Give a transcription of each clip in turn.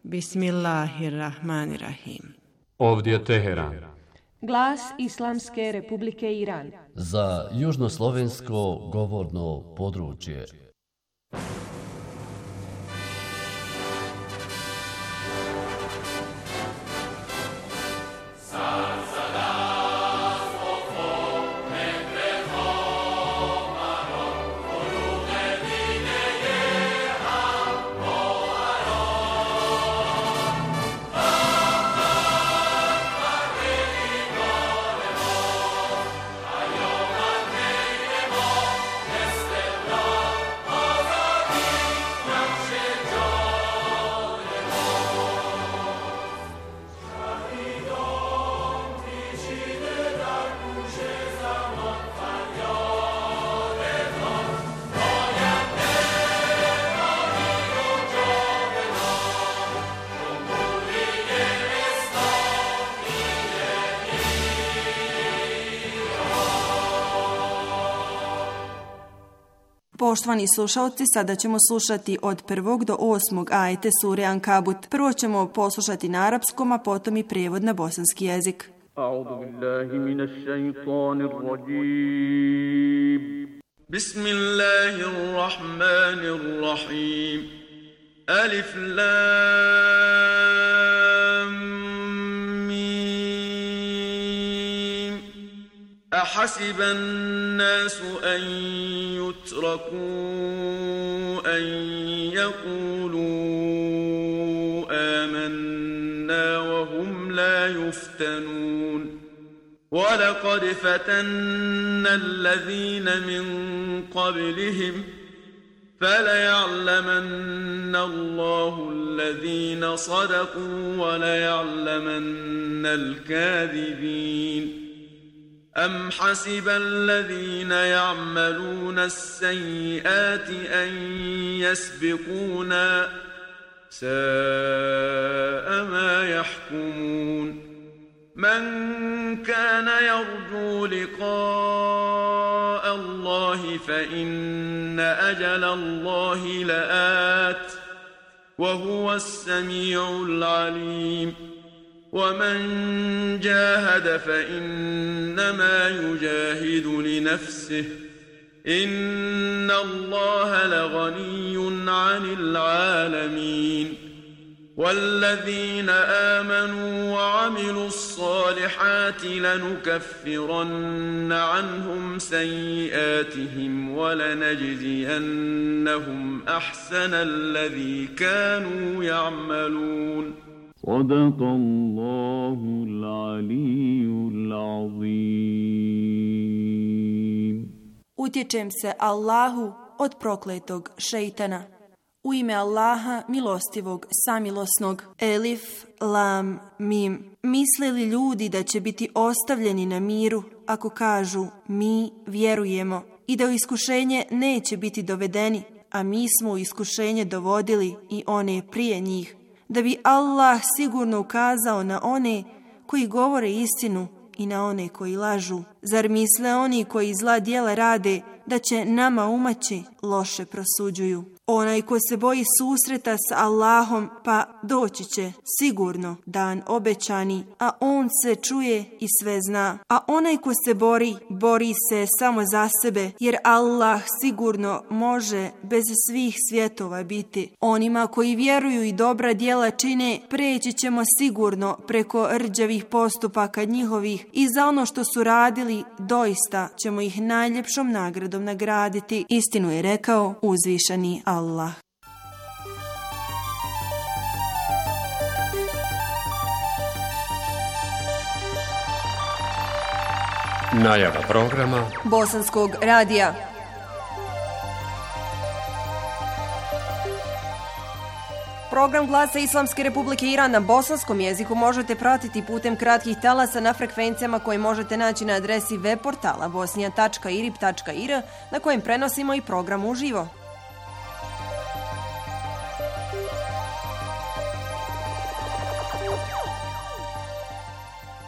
Bismillahirrahmanirrahim. Ovdje je Teheran. Glas Islamske Republike Iran. Za južnoslovensko govorno područje. Poštovani slušalci, sada ćemo slušati od 1. do 8. ajete sure Ankabut. Prvo ćemo poslušati na arapskom, a potom i prijevod na bosanski jezik. A'udhu billahi minash shaitanir rajim. Bismillahirrahmanirrahim. Alif lam mim. أحسب الناس أن يتركوا أن يقولوا آمنا وهم لا يفتنون ولقد فتنا الذين من قبلهم فليعلمن الله الذين صدقوا وليعلمن الكاذبين أم حسب الذين يعملون السيئات أن يسبقونا ساء ما يحكمون من كان يرجو لقاء الله فإن أجل الله لآت وهو السميع العليم ومن جاهد فإنما يجاهد لنفسه إن الله لغني عن العالمين والذين آمنوا وعملوا الصالحات لنكفرن عنهم سيئاتهم ولنجزينهم أحسن الذي كانوا يعملون صدق الله العلي العظيم. Utječem se Allahu od prokletog šejtana. U ime Allaha, milostivog, samilosnog. Elif, lam, mim. Misle li ljudi da će biti ostavljeni na miru ako kažu mi vjerujemo i da u iskušenje neće biti dovedeni, a mi smo u iskušenje dovodili i one prije njih, da bi Allah sigurno ukazao na one koji govore istinu i na one koji lažu. Zar misle oni koji zla djela rade da će nama umaći? Loše prosuđuju. Onaj ko se boji susreta s Allahom, pa doći će sigurno dan obećani, a on se čuje i sve zna. A onaj ko se bori se samo za sebe, jer Allah sigurno može bez svih svjetova biti. Onima koji vjeruju i dobra djela čine, preći ćemo sigurno preko rđavih postupaka njihovih i za ono što su radili doista ćemo ih najljepšom nagradom nagraditi. Istinu je rekao uzvišeni Allah. Najava programa Bosanskog radija. Program Glasa Islamske Republike Iran na bosanskom jeziku možete pratiti putem kratkih talasa na frekvencijama koje možete naći na adresi web portala bosnija.irib.ir na kojem prenosimo i program uživo.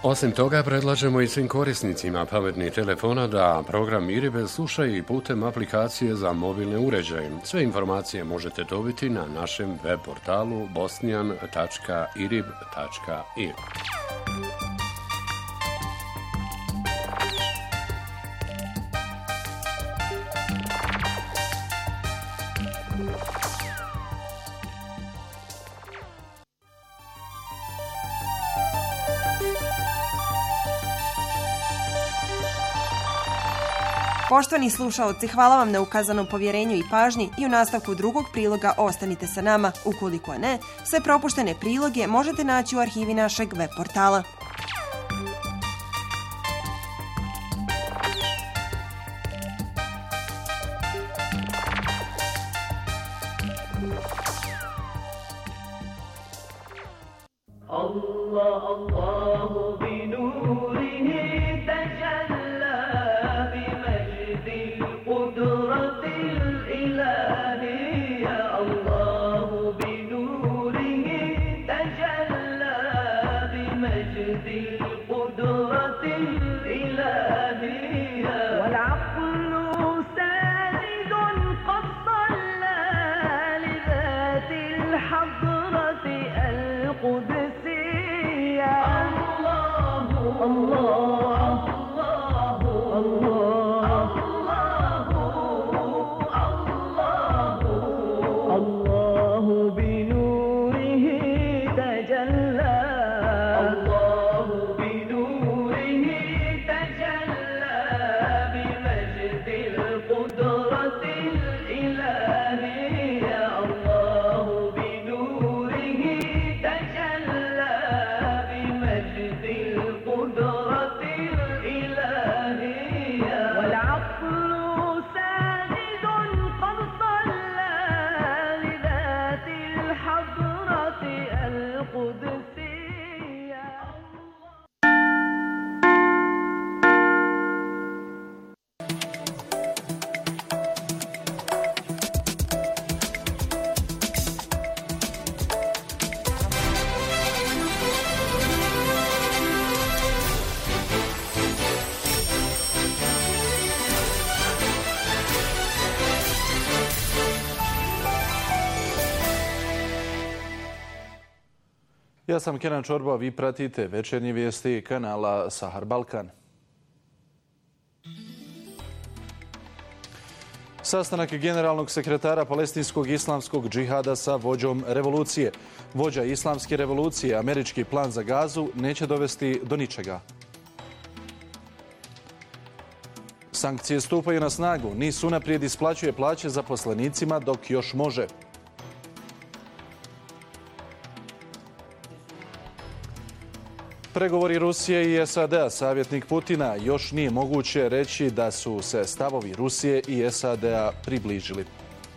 Osim toga, predlažemo i svim korisnicima pametnih telefona da program IRIB slušaju i putem aplikacije za mobilne uređaje. Sve informacije možete dobiti na našem web portalu bosnian.irib.ir. Poštovani slušaoci, hvala vam na ukazanom povjerenju i pažnji i u nastavku drugog priloga ostanite sa nama. Ukoliko ne, sve propuštene priloge možete naći u arhivi našeg web portala. Ja sam Kenan Čorba, vi pratite večernje vijesti kanala Sahar Balkan. Sastanak generalnog sekretara palestinskog islamskog džihada sa vođom revolucije. Vođa islamske revolucije, američki plan za Gazu neće dovesti do ničega. Sankcije stupaju na snagu. NIS unaprijed isplaćuje plaće zaposlenicima dok još može. Pregovori Rusije i SAD-a, savjetnik Putina, još nije moguće reći da su se stavovi Rusije i SAD-a približili.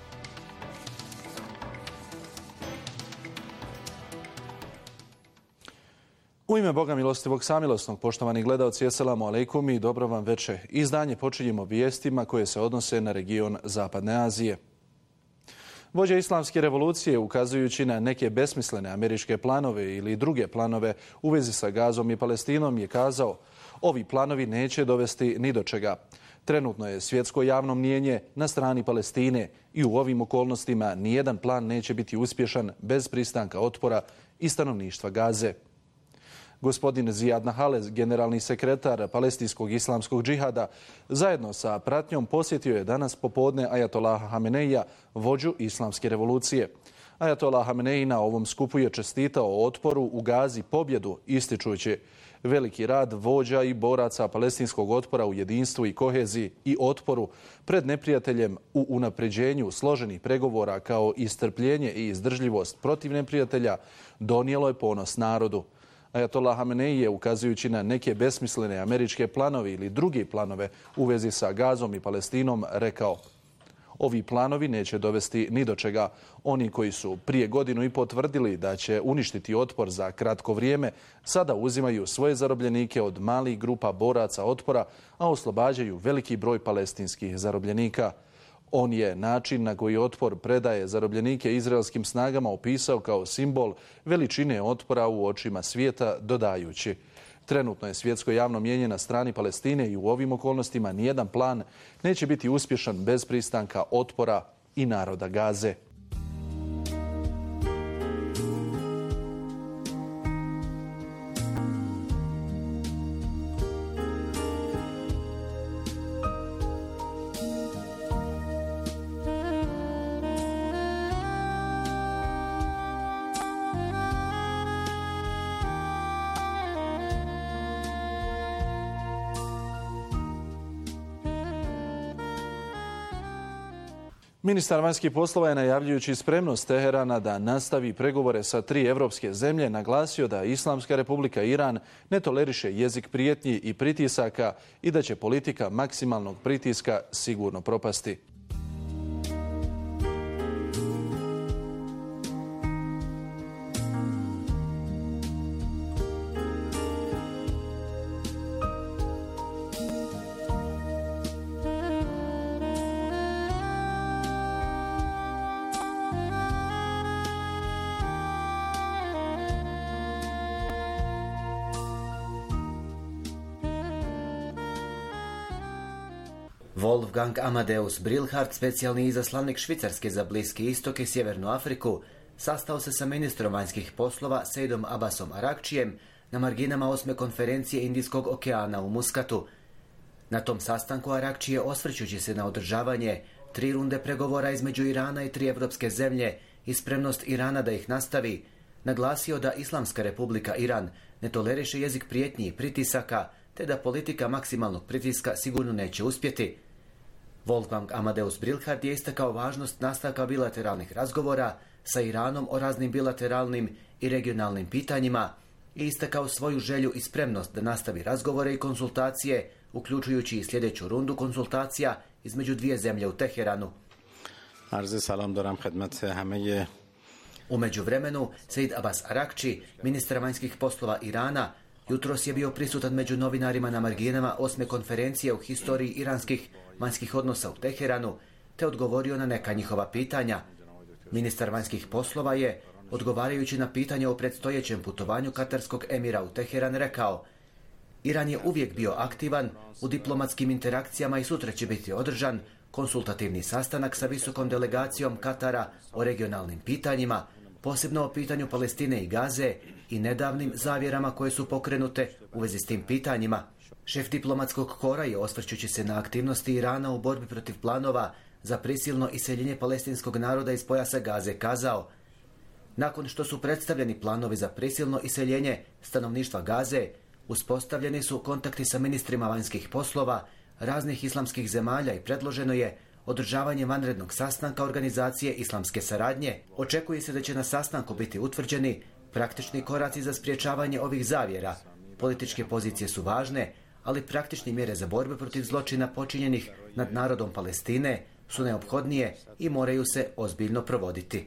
U ime Boga milostivog samilosnog, poštovani gledalci, eselamu alejkum i dobro vam veče. Izdanje počinjemo vijestima koje se odnose na region Zapadne Azije. Vođa islamske revolucije, ukazujući na neke besmislene američke planove ili druge planove u vezi sa Gazom i Palestinom, je kazao: ovi planovi neće dovesti ni do čega. Trenutno je svjetsko javno mnijenje na strani Palestine i u ovim okolnostima nijedan plan neće biti uspješan bez pristanka otpora i stanovništva Gaze. Gospodin Zijad Nahalez, generalni sekretar palestinskog islamskog džihada, zajedno sa pratnjom posjetio je danas popodne Ajatollaha Hameneija, vođu islamske revolucije. Ajatollah Hamenei na ovom skupu je čestitao otporu u Gazi pobjedu, ističući: veliki rad vođa i boraca palestinskog otpora u jedinstvu i koheziji i otporu pred neprijateljem u unapređenju složenih pregovora kao i strpljenje i izdržljivost protiv neprijatelja donijelo je ponos narodu. Ajatollah Hamenei je, ukazujući na neke besmislene američke planove ili druge planove u vezi sa Gazom i Palestinom, rekao: ovi planovi neće dovesti ni do čega. Oni koji su prije godinu i pol tvrdili da će uništiti otpor za kratko vrijeme, sada uzimaju svoje zarobljenike od malih grupa boraca otpora, a oslobađaju veliki broj palestinskih zarobljenika. On je način na koji otpor predaje zarobljenike izraelskim snagama opisao kao simbol veličine otpora u očima svijeta, dodajući: Trenutno je svjetsko javno mnijenje na strani Palestine i u ovim okolnostima nijedan plan neće biti uspješan bez pristanka otpora i naroda Gaze. Ministar vanjskih poslova je, najavljujući spremnost Teherana da nastavi pregovore sa 3 evropske zemlje, naglasio da Islamska republika Iran ne toleriše jezik prijetnji i pritisaka i da će politika maksimalnog pritiska sigurno propasti. Wolfgang Amadeus Brilhardt, specijalni izaslanik Švicarske za Bliski istok i Sjevernu Afriku, sastao se sa ministrom vanjskih poslova Sejdom Abbasom Arakčijem na marginama 8. konferencije Indijskog okeana u Muskatu. Na tom sastanku Arakči je, osvrćući se na održavanje 3 runde pregovora između Irana i 3 evropske zemlje i spremnost Irana da ih nastavi, naglasio da Islamska republika Iran ne toleriše jezik prijetnji i pritisaka, te da politika maksimalnog pritiska sigurno neće uspjeti. Wolfgang Amadeus Brilhardt je istakao važnost nastavka bilateralnih razgovora sa Iranom o raznim bilateralnim i regionalnim pitanjima i istakao svoju želju i spremnost da nastavi razgovore i konsultacije, uključujući i sljedeću rundu konsultacija između 2 zemlje u Teheranu. U međuvremenu, Sejd Abbas Arakči, ministar vanjskih poslova Irana, jutros je bio prisutan među novinarima na marginama 8. konferencije u historiji iranskih vanjskih odnosa u Teheranu, te odgovorio na neka njihova pitanja. Ministar vanjskih poslova je, odgovarajući na pitanje o predstojećem putovanju katarskog emira u Teheran, rekao: Iran je uvijek bio aktivan u diplomatskim interakcijama i sutra će biti održan konsultativni sastanak sa visokom delegacijom Katara o regionalnim pitanjima, posebno o pitanju Palestine i Gaze i nedavnim zavjerama koje su pokrenute u vezi s tim pitanjima. Šef diplomatskog kora je, osvrćući se na aktivnosti Irana u borbi protiv planova za prisilno iseljenje palestinskog naroda iz pojasa Gaze, kazao: nakon što su predstavljeni planovi za prisilno iseljenje stanovništva Gaze, uspostavljeni su kontakti sa ministrima vanjskih poslova raznih islamskih zemalja i predloženo je održavanje vanrednog sastanka organizacije islamske saradnje. Očekuje se da će na sastanku biti utvrđeni praktični koraci za sprječavanje ovih zavjera. Političke pozicije su važne, ali praktične mjere za borbu protiv zločina počinjenih nad narodom Palestine su neophodnije i moraju se ozbiljno provoditi.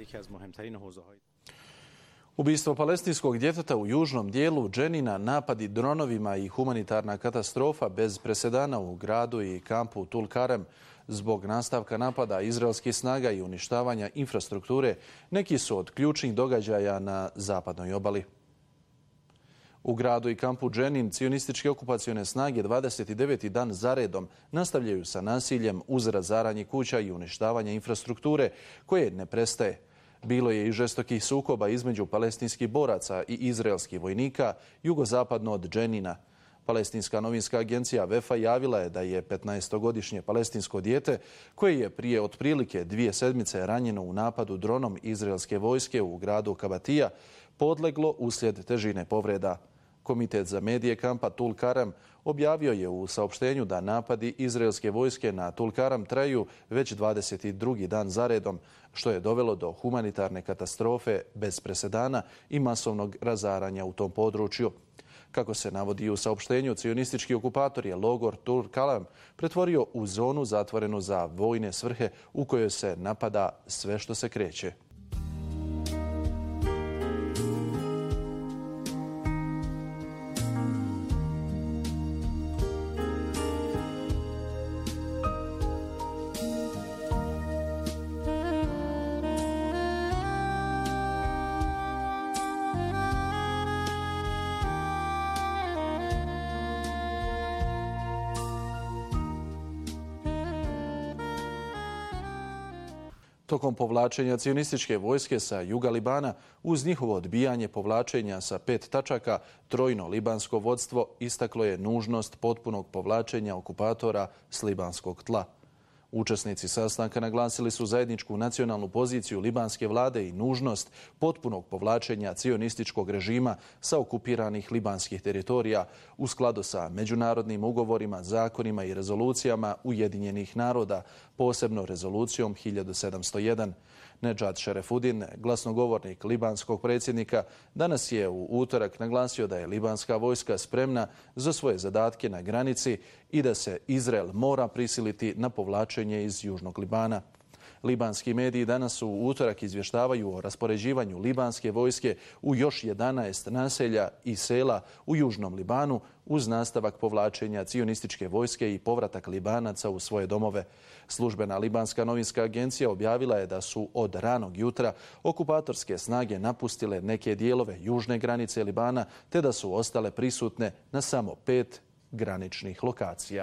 Ubistvo palestinskog djeteta u južnom dijelu Dženina, napadi dronovima i humanitarna katastrofa bez presedana u gradu i kampu Tul Karem zbog nastavka napada izraelskih snaga i uništavanja infrastrukture neki su od ključnih događaja na zapadnoj obali. U gradu i kampu Dženin cionističke okupacione snage 29. dan zaredom nastavljaju sa nasiljem uz razaranje kuća i uništavanje infrastrukture koje ne prestaje. Bilo je i žestokih sukoba između palestinskih boraca i izraelskih vojnika jugozapadno od Dženina. Palestinska novinska agencija Vefa javila je da je 15-godišnje palestinsko dijete, koje je prije otprilike 2 sedmice ranjeno u napadu dronom izraelske vojske u gradu Kabatija, podleglo uslijed težine povreda. Komitet za medije kampa Tul Karem objavio je u saopštenju da napadi izraelske vojske na Tul Karem traju već 22. dan zaredom, što je dovelo do humanitarne katastrofe bez presedana i masovnog razaranja u tom području. Kako se navodi u saopštenju, cionistički okupator je logor Tul Karem pretvorio u zonu zatvorenu za vojne svrhe u kojoj se napada sve što se kreće. Tokom povlačenja cionističke vojske sa juga Libana, uz njihovo odbijanje povlačenja sa 5 tačaka, trojno libansko vodstvo istaklo je nužnost potpunog povlačenja okupatora s libanskog tla. Učesnici sastanka naglasili su zajedničku nacionalnu poziciju libanske vlade i nužnost potpunog povlačenja cionističkog režima sa okupiranih libanskih teritorija u skladu sa međunarodnim ugovorima, zakonima i rezolucijama Ujedinjenih naroda, posebno rezolucijom 1701. Nedžad Šerefudin, glasnogovornik libanskog predsjednika, danas je u utorak naglasio da je libanska vojska spremna za svoje zadatke na granici i da se Izrael mora prisiliti na povlačenje iz Južnog Libana. Libanski mediji danas u utorak izvještavaju o raspoređivanju libanske vojske u još 11 naselja i sela u Južnom Libanu uz nastavak povlačenja cionističke vojske i povratak Libanaca u svoje domove. Službena libanska novinska agencija objavila je da su od ranog jutra okupatorske snage napustile neke dijelove južne granice Libana te da su ostale prisutne na samo 5 graničnih lokacija.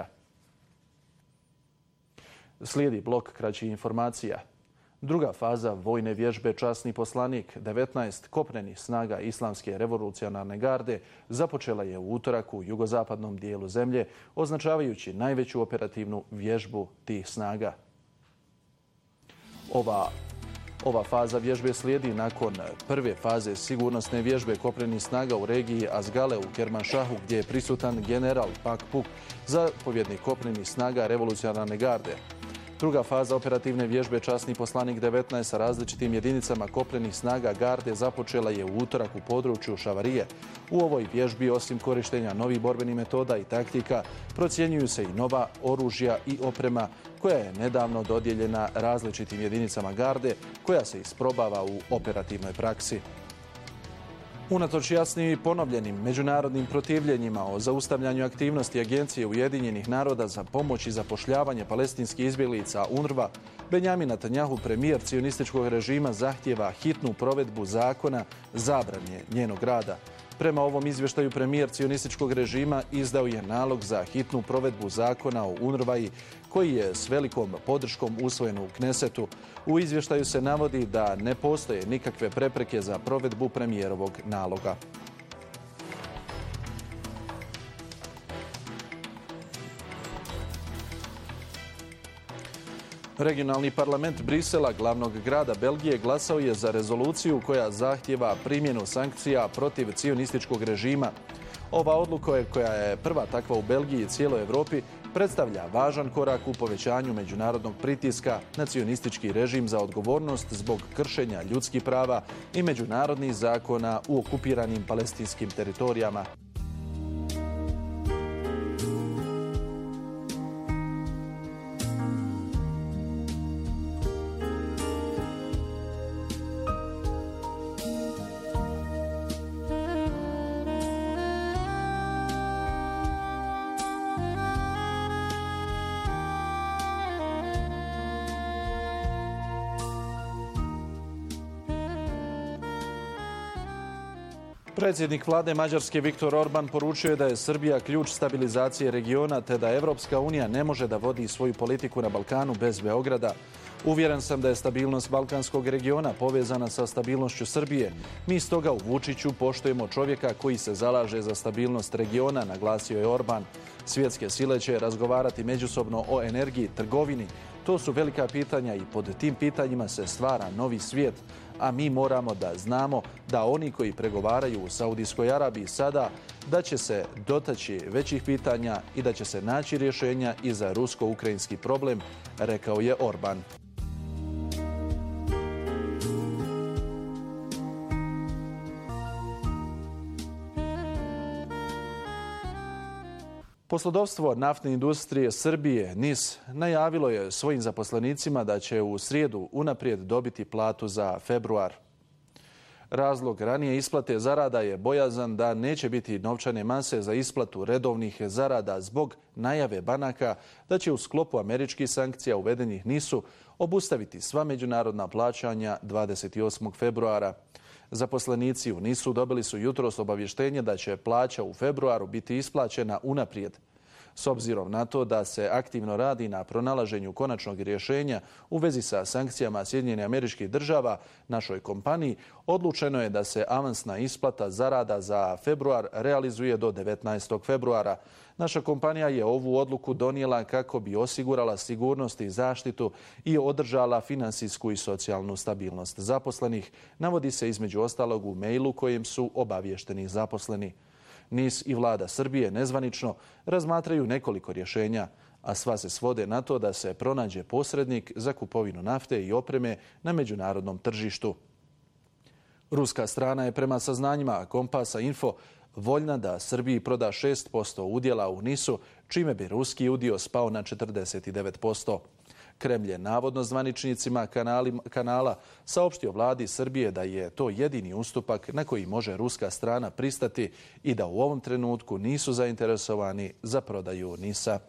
Slijedi blok kraćih informacija. Druga faza vojne vježbe Časni poslanik 19 kopnenih snaga Islamske revolucionarne garde započela je u utorak u jugozapadnom dijelu zemlje, označavajući najveću operativnu vježbu tih snaga. Ova faza vježbe slijedi nakon prve faze sigurnosne vježbe kopnenih snaga u regiji Azgale u Kermanšahu, gdje je prisutan general Pak Puk, zapovjednik kopnenih snaga revolucionarne garde. Druga faza operativne vježbe Časni poslanik 19 sa različitim jedinicama kopnenih snaga garde započela je u utorak u području Šavarije. U ovoj vježbi, osim korištenja novih borbenih metoda i taktika, procjenjuju se i nova oružja i oprema koja je nedavno dodijeljena različitim jedinicama garde, koja se isprobava u operativnoj praksi. Unatoč jasnim i ponovljenim međunarodnim protivljenjima o zaustavljanju aktivnosti Agencije Ujedinjenih naroda za pomoć i zapošljavanje palestinskih izbjeglica UNRWA, Benjamin Netanjahu, premijer cionističkog režima, zahtijeva hitnu provedbu zakona zabrane njenog rada. Prema ovom izvještaju, premijer cionističkog režima izdao je nalog za hitnu provedbu zakona o UNRWA koji je s velikom podrškom usvojen u Knesetu. U izvještaju se navodi da ne postoje nikakve prepreke za provedbu premijerovog naloga. Regionalni parlament Brisela, glavnog grada Belgije, glasao je za rezoluciju koja zahtijeva primjenu sankcija protiv cionističkog režima. Ova odluka, koja je prva takva u Belgiji i cijeloj Europi, predstavlja važan korak u povećanju međunarodnog pritiska na cionistički režim za odgovornost zbog kršenja ljudskih prava i međunarodnih zakona u okupiranim palestinskim teritorijama. Predsjednik vlade Mađarske Viktor Orban poručio je da je Srbija ključ stabilizacije regiona te da Evropska unija ne može da vodi svoju politiku na Balkanu bez Beograda. Uvjeren sam da je stabilnost balkanskog regiona povezana sa stabilnošću Srbije. Mi stoga u Vučiću poštujemo čovjeka koji se zalaže za stabilnost regiona, naglasio je Orban. Svjetske sile će razgovarati međusobno o energiji, trgovini. To su velika pitanja i pod tim pitanjima se stvara novi svijet. A mi moramo da znamo da oni koji pregovaraju u Saudijskoj Arabiji sada, da će se dotaći većih pitanja i da će se naći rješenja i za rusko-ukrajinski problem, rekao je Orban. Poslodavstvo naftne industrije Srbije, NIS, najavilo je svojim zaposlenicima da će u srijedu unaprijed dobiti platu za februar. Razlog ranije isplate zarada je bojazan da neće biti novčane mase za isplatu redovnih zarada zbog najave banaka da će u sklopu američkih sankcija uvedenih NIS-u obustaviti sva međunarodna plaćanja 28. februara. Zaposlenici u NIS-u dobili su jutros obavještenje da će plaća u februaru biti isplaćena unaprijed. S obzirom na to da se aktivno radi na pronalaženju konačnog rješenja u vezi sa sankcijama Sjedinjenih Američkih Država našoj kompaniji, odlučeno je da se avansna isplata zarada za februar realizuje do 19. februara. Naša kompanija je ovu odluku donijela kako bi osigurala sigurnost i zaštitu i održala finansijsku i socijalnu stabilnost zaposlenih, navodi se između ostalog u mailu kojim su obavješteni zaposleni. NIS i vlada Srbije nezvanično razmatraju nekoliko rješenja, a sva se svode na to da se pronađe posrednik za kupovinu nafte i opreme na međunarodnom tržištu. Ruska strana je prema saznanjima Kompasa Info voljna da Srbiji proda 6% udjela u NIS-u, čime bi ruski udio spao na 49%. Kremlj je navodno zvaničnicima kanala saopštio vladi Srbije da je to jedini ustupak na koji može ruska strana pristati i da u ovom trenutku nisu zainteresovani za prodaju NIS-a.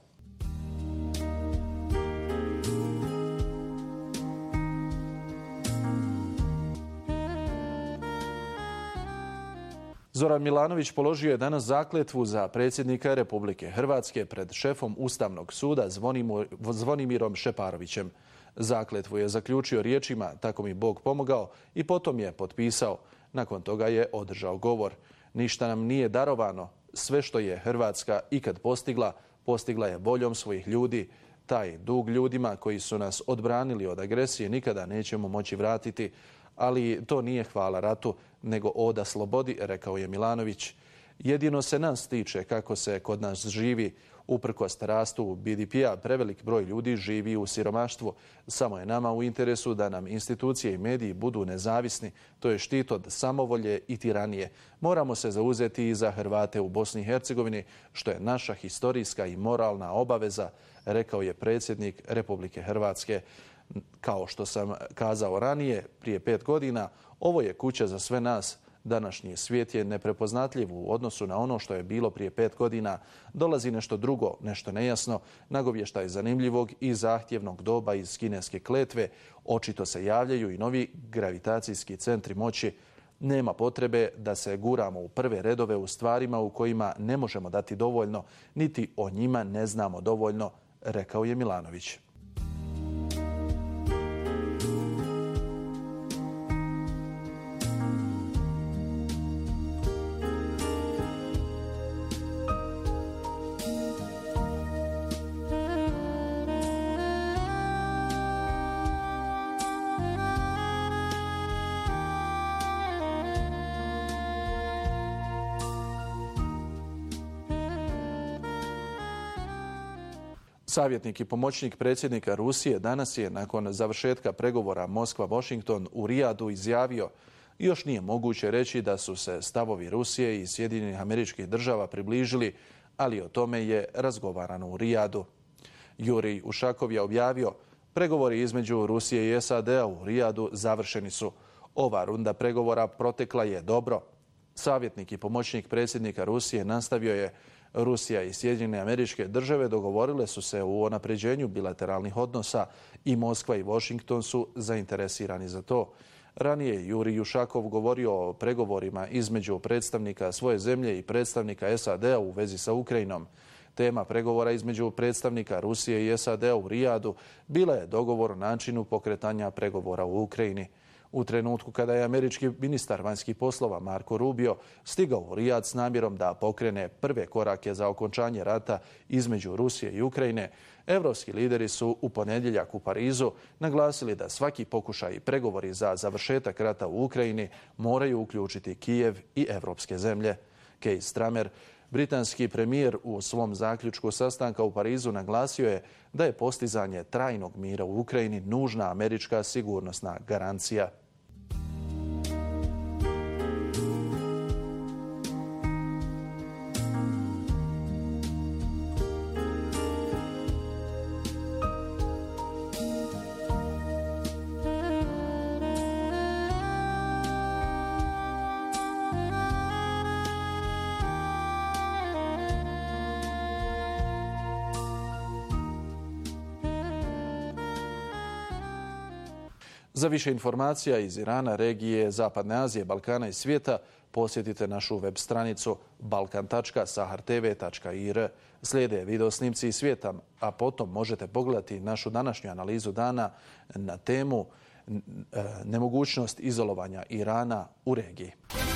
Zoran Milanović položio je danas zakletvu za predsjednika Republike Hrvatske pred šefom Ustavnog suda Zvonimirom Šeparovićem. Zakletvu je zaključio riječima "Tako mi Bog pomogao" i potom je potpisao. Nakon toga je održao govor. "Ništa nam nije darovano. Sve što je Hrvatska ikad postigla, postigla je voljom svojih ljudi. Taj dug ljudima koji su nas odbranili od agresije nikada nećemo moći vratiti. Ali to nije hvala ratu, nego oda slobodi", rekao je Milanović. "Jedino se nas tiče kako se kod nas živi. Uprkos rastu BDP-a, prevelik broj ljudi živi u siromaštvu. Samo je nama u interesu da nam institucije i mediji budu nezavisni. To je štit od samovolje i tiranije. Moramo se zauzeti i za Hrvate u Bosni i Hercegovini, što je naša historijska i moralna obaveza", rekao je predsjednik Republike Hrvatske. "Kao što sam kazao ranije, prije 5 godina, ovo je kuća za sve nas. Današnji svijet je neprepoznatljiv u odnosu na ono što je bilo prije 5 godina. Dolazi nešto drugo, nešto nejasno, nagovještaj zanimljivog i zahtjevnog doba iz kineske kletve. Očito se javljaju i novi gravitacijski centri moći. Nema potrebe da se guramo u prve redove u stvarima u kojima ne možemo dati dovoljno, niti o njima ne znamo dovoljno", rekao je Milanović. Savjetnik i pomoćnik predsjednika Rusije danas je, nakon završetka pregovora Moskva-Washington u Rijadu, izjavio: "Još nije moguće reći da su se stavovi Rusije i Sjedinjenih Američkih Država približili, ali o tome je razgovarano u Rijadu." Jurij Ušakov je objavio: "Pregovori između Rusije i SAD-a u Rijadu završeni su. Ova runda pregovora protekla je dobro." Savjetnik i pomoćnik predsjednika Rusije nastavio je: "Rusija i Sjedinjene Američke Države dogovorile su se u unapređenju bilateralnih odnosa i Moskva i Washington su zainteresirani za to." Ranije je Jurij Ušakov govorio o pregovorima između predstavnika svoje zemlje i predstavnika SAD-a u vezi sa Ukrajinom. Tema pregovora između predstavnika Rusije i SAD-a u Rijadu bila je dogovor o načinu pokretanja pregovora u Ukrajini. U trenutku kada je američki ministar vanjskih poslova Marco Rubio stigao u Rijad s namjerom da pokrene prve korake za okončanje rata između Rusije i Ukrajine, evropski lideri su u ponedjeljak u Parizu naglasili da svaki pokušaj i pregovori za završetak rata u Ukrajini moraju uključiti Kijev i evropske zemlje. Keir Starmer, britanski premijer, u svom zaključku sastanka u Parizu naglasio je da je postizanje trajnog mira u Ukrajini nužna američka sigurnosna garancija. Za više informacija iz Irana, regije, Zapadne Azije, Balkana i svijeta posjetite našu web stranicu balkan.sahartv.ir. Slijede videosnimci iz svijeta, a potom možete pogledati našu današnju analizu dana na temu nemogućnost izolovanja Irana u regiji.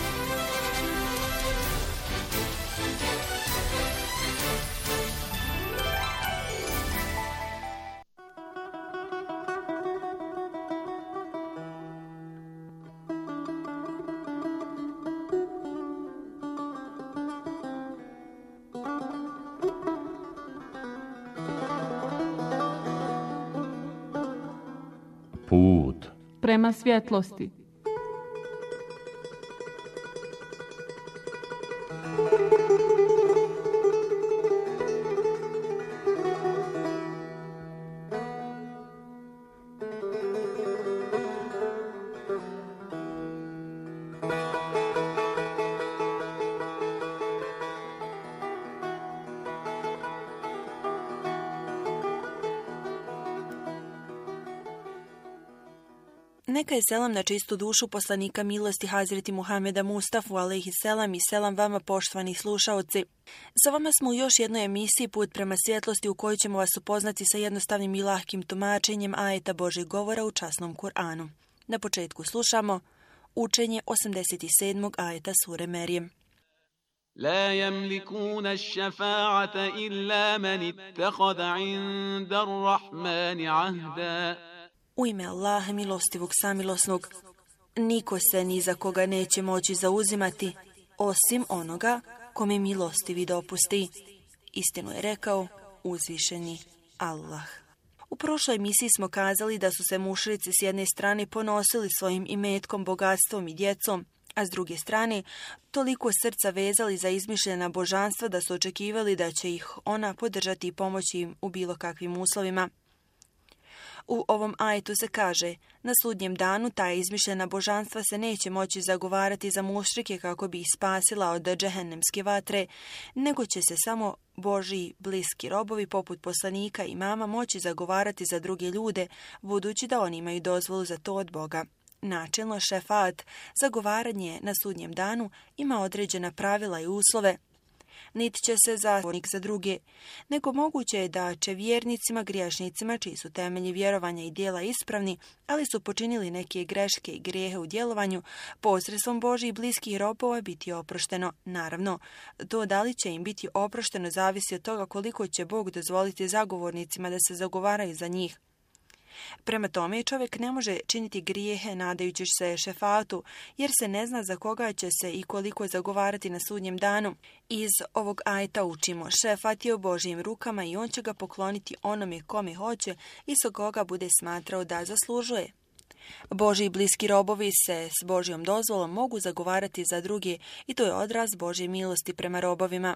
Put prema svjetlosti. Neka je selam na čistu dušu poslanika milosti Hazreti Muhameda Mustafa alejhi selam i selam vama poštovani slušaoci. Sa vama smo u još jednoj emisiji Put prema svjetlosti u kojoj ćemo vas upoznati sa jednostavnim i lahkim tumačenjem ajeta Božjeg govora u časnom Kur'anu. Na početku slušamo učenje 87. ajeta sure Merjem. لا يملكون الشفاعة إلا من اتخذ عند الرحمن عهدا. U ime Allaha milostivog samilosnog, niko se ni za koga neće moći zauzimati, osim onoga kome milostivi dopusti. Istinu je rekao uzvišeni Allah. U prošloj emisiji smo kazali da su se mušrici s jedne strane ponosili svojim imetkom, bogatstvom i djecom, a s druge strane toliko srca vezali za izmišljena božanstva da su očekivali da će ih ona podržati i pomoći im u bilo kakvim uslovima. U ovom ajetu se kaže, na sudnjem danu ta izmišljena božanstva se neće moći zagovarati za mušrike kako bi ih spasila od džehennemske vatre, nego će se samo Božji bliski robovi poput poslanika i mama moći zagovarati za druge ljude, budući da oni imaju dozvolu za to od Boga. Načelno šefat, zagovaranje na sudnjem danu, ima određena pravila i uslove. Niti će se zagovornik za druge, nego moguće je da će vjernicima, grijašnicima, čiji su temelji vjerovanja i dijela ispravni, ali su počinili neke greške i grijehe u djelovanju, posredstvom Božjih bliskih robova biti oprošteno. Naravno, to da li će im biti oprošteno zavisi od toga koliko će Bog dozvoliti zagovornicima da se zagovaraju za njih. Prema tome, čovjek ne može činiti grijehe nadajući se šefatu, jer se ne zna za koga će se i koliko zagovarati na sudnjem danu. Iz ovog ajeta učimo, šefat je u Božjim rukama i on će ga pokloniti onome kome hoće i sa koga bude smatrao da zaslužuje. Božji bliski robovi se s Božjom dozvolom mogu zagovarati za druge i to je odraz Božje milosti prema robovima.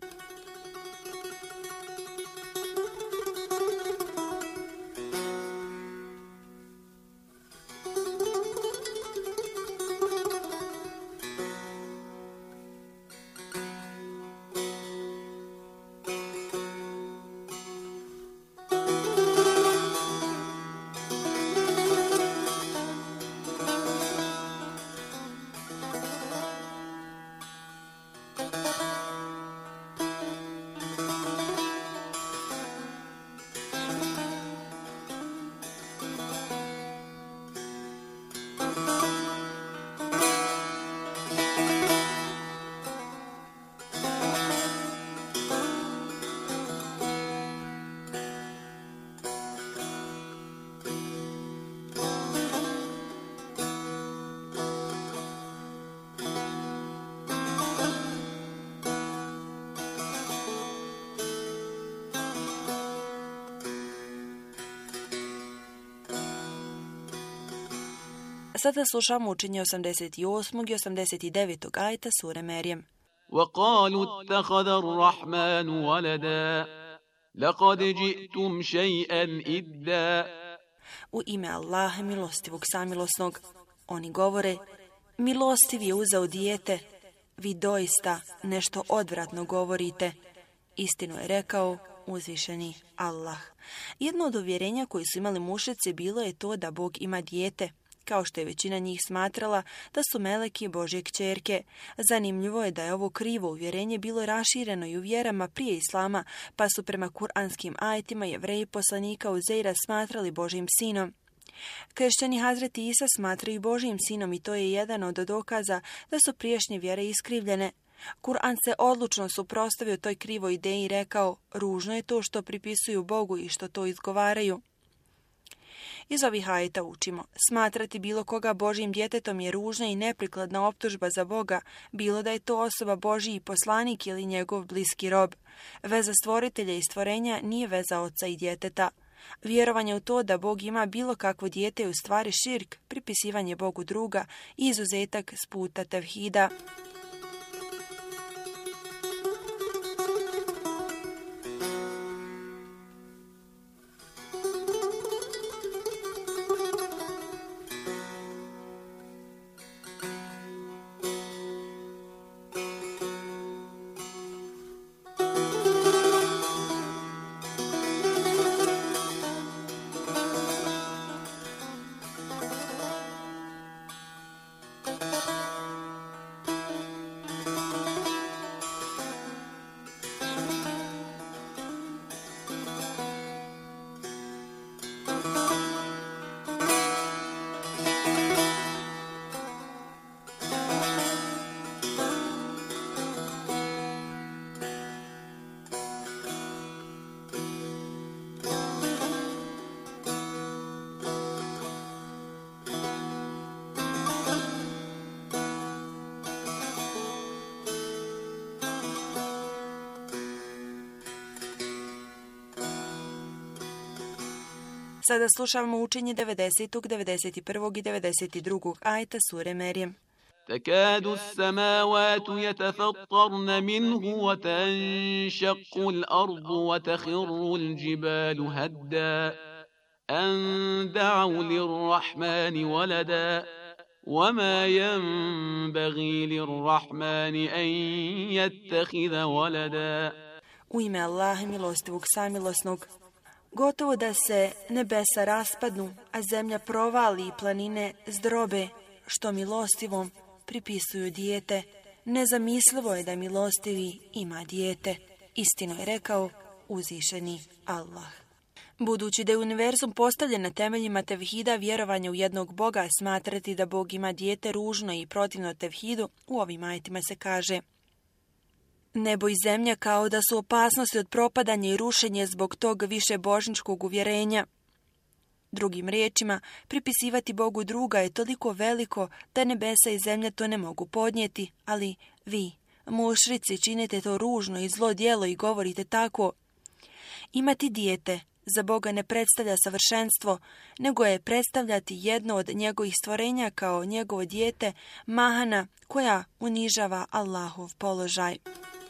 Sada slušamo učenje 88. i 89. ajeta sure Merjem. وقالوا اتخذ الرحمن ولدا لقد جئتم شيئا إدا. U ime Allaha milostivog samilosnog, oni govore, milostiv je uzeo dijete, vi doista nešto odvratno govorite. Istinu je rekao uzvišeni Allah. Jedno od uvjerenja koje su imali mušrici bilo je to da Bog ima dijete. kao što je većina njih smatrala da su meleki Božje kćerke. Zanimljivo je da je ovo krivo uvjerenje bilo rašireno i u vjerama prije islama, pa su prema kuranskim ajetima Jevreji poslanika Uzeira smatrali Božjim sinom. Kršćani Hazreti Isa smatraju Božjim sinom i to je jedan od dokaza da su prijašnje vjere iskrivljene. Kur'an se odlučno suprotstavio toj krivoj ideji i rekao: ružno je to što pripisuju Bogu i što to izgovaraju. Iz ovih ajeta učimo: smatrati bilo koga Božjim djetetom je ružna i neprikladna optužba za Boga, bilo da je to osoba Božji poslanik ili njegov bliski rob. Veza stvoritelja i stvorenja nije veza oca i djeteta. Vjerovanje u to da Bog ima bilo kakvo dijete je u stvari širk, pripisivanje Bogu druga i izuzetak s puta tevhida. Sada slušamo učenje 90., 91. i 92. ajeta sure Merijem. تكاد السماوات يتفطرن منه وتنشق الأرض وتخر الجبال هدا أن دعوا للرحمن ولدا وما ينبغي للرحمن أن يتخذ ولدا. U ime Allaha milostivog samilosnog. Gotovo da se nebesa raspadnu, a zemlja provali i planine zdrobe, što milostivom pripisuju dijete. Nezamislivo je da milostivi ima dijete. Istino je rekao uzvišeni Allah. Budući da je univerzum postavljen na temeljima tevhida, vjerovanja u jednog Boga, smatrati da Bog ima dijete ružno i protivno tevhidu, u ovim ajetima se kaže: nebo i zemlja kao da su opasnosti od propadanja i rušenja zbog tog više božničkog uvjerenja. Drugim riječima, pripisivati Bogu druga je toliko veliko da nebesa i zemlja to ne mogu podnijeti, ali vi, mušrici, činite to ružno i zlo djelo i govorite tako. Imati dijete za Boga ne predstavlja savršenstvo, nego je predstavljati jedno od njegovih stvorenja kao njegovo dijete, mahana koja unižava Allahov položaj.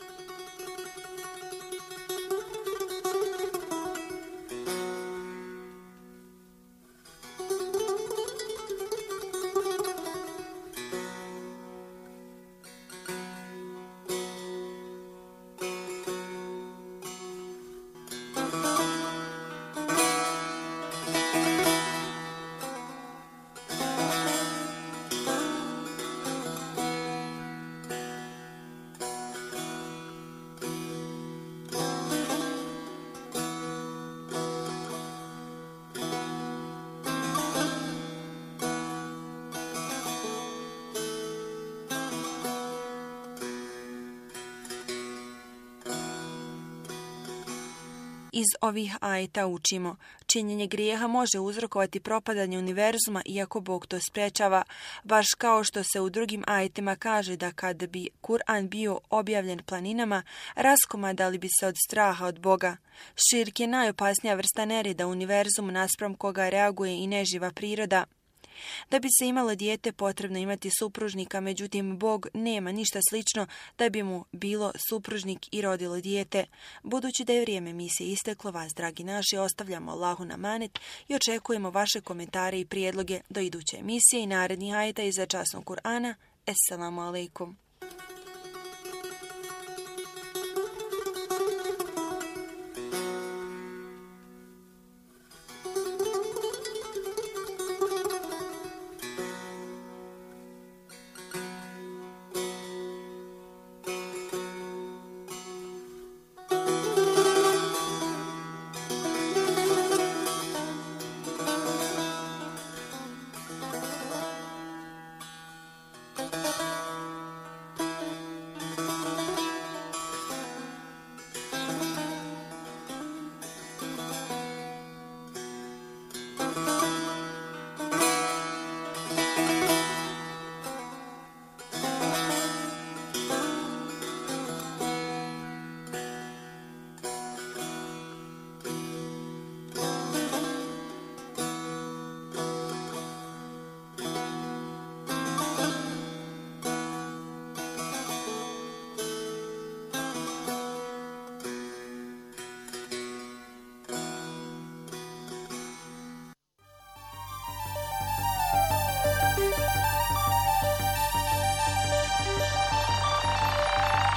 Iz ovih ajeta učimo: činjenje grijeha može uzrokovati propadanje univerzuma iako Bog to sprečava, baš kao što se u drugim ajetima kaže da kad bi Kur'an bio objavljen planinama, raskomadali bi se od straha od Boga. Širk je najopasnija vrsta nereda u univerzumu naspram koga reaguje i neživa priroda. Da bi se imalo dijete potrebno imati supružnika, međutim Bog nema ništa slično da bi mu bilo supružnik i rodilo dijete. Budući da je vrijeme emisije isteklo, vas, dragi naši, ostavljamo Allahu na manet i očekujemo vaše komentare i prijedloge do iduće emisije i narednih ajeta iza časnog Kur'ana. Esselamu alaikum.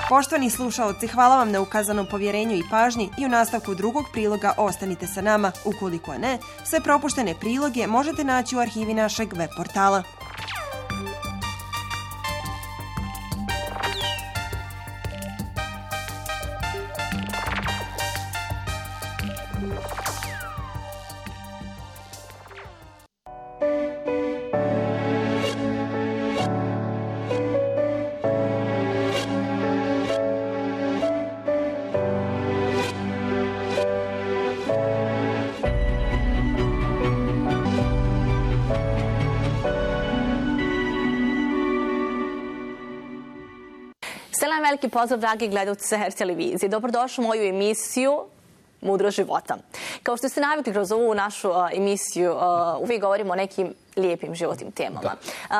Poštovani slušaoci, hvala vam na ukazanom povjerenju i pažnji i u nastavku drugog priloga ostanite sa nama. Ukoliko ne, sve propuštene priloge možete naći u arhivi našeg web portala. Veliki pozdrav, dragi gledalci Seher televizije. Dobrodošli u moju emisiju Mudrost života. Kao što ste navikli kroz ovu našu emisiju, uvijek govorimo o nekim lijepim životnim temama.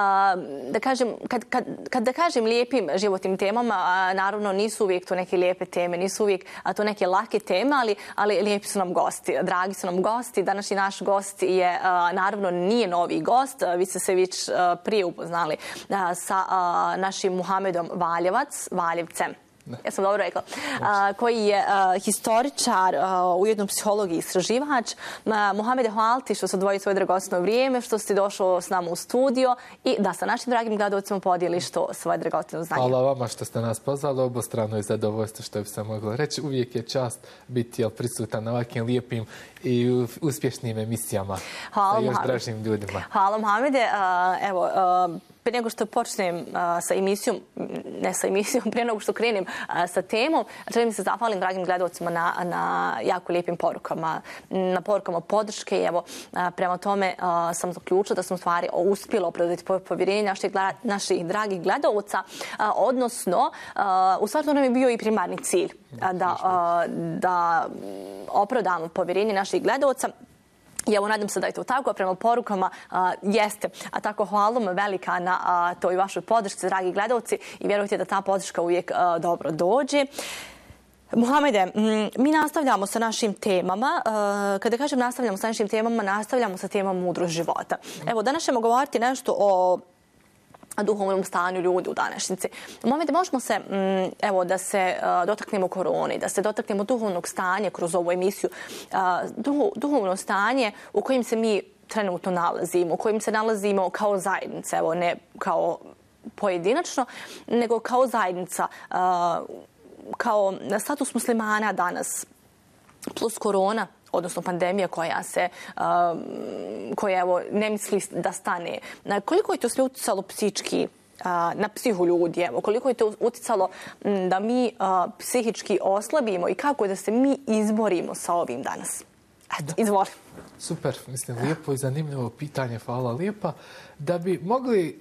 Da kažem lijepim životnim temama, naravno nisu uvijek to neke lijepe teme, nisu uvijek to neke lake teme, ali lijepi su nam gosti, dragi su nam gosti. Današnji naš gost je, naravno, nije novi gost, vi ste se već prije upoznali sa našim Muhamedom Valjevcem. Ja sam dobro rekla, koji je historičar, ujedno psiholog i istraživač. Muhamede, hvala ti što ste odvojili svoje dragocjeno vrijeme, što si došao s nama u studio i da sa našim dragim gledalcima podijeliš to svoje dragocjeno znanje. Hvala vama što ste nas pozvali, obostrano je zadovoljstvo, što bi se moglo reći. Uvijek je čast biti prisutan na ovakvim lijepim i uspješnim emisijama sa još dražim ljudima. Hvala, Muhamede. Evo, prije nego što počnem sa emisijom, prije nego što krenem sa temom, želim se zahvalim dragim gledalcima na jako lijepim porukama, na porukama podrške. I evo, prema tome sam zaključila da sam stvari uspjela opravdati povjerenje naših dragih gledalaca, odnosno, u stvari to nam je bio i primarni cilj, da opravdamo povjerenje naših gledalaca. I evo, nadam se da je to tako, a prema porukama jeste. A tako, hvala vam velika na toj vašoj podršci, dragi gledalci, i vjerujte da ta podrška uvijek dobro dođe. Muhamede, mi nastavljamo sa našim temama. Kada kažem nastavljamo sa našim temama, nastavljamo sa temom mudrost života. Evo, danas ćemo govoriti nešto o duhovnom stanju ljudi u današnjici. Muhamede, možemo se, evo, da se dotaknemo korone, da se dotaknemo duhovnog stanja kroz ovu emisiju. Duhovno stanje u kojem se mi trenutno nalazimo, u kojem se nalazimo kao zajednica, evo, ne kao pojedinačno, nego kao zajednica, kao status muslimana danas, plus korona, odnosno pandemija koja evo, ne misli da stane. Koliko je to sve utjecalo psihički na psihu ljudi? Evo, koliko je to utjecalo da mi psihički oslabimo i kako da se mi izborimo sa ovim danas? Eto, izvoli. Super, mislim, lijepo i zanimljivo pitanje, hvala lijepa. Da bi mogli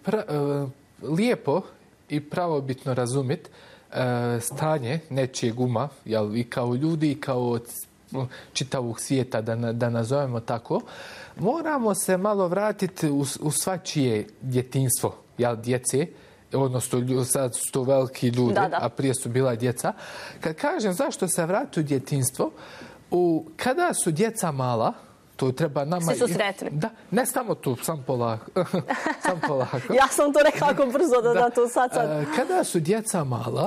lijepo i pravobitno razumjeti stanje nečijeg uma, jel, i kao ljudi i kao čitavog svijeta, da nazovemo tako, moramo se malo vratiti u svačije djetinjstvo, jel, djece, odnosno sad su to veliki ljudi, a prije su bila djeca. Kad kažem zašto se vrati u djetinjstvo, kada su djeca mala, to treba nama... Svi su sretni. Da, ne samo tu, sam polako. Ja sam to nekako brzo da to sad. Kada su djeca mala,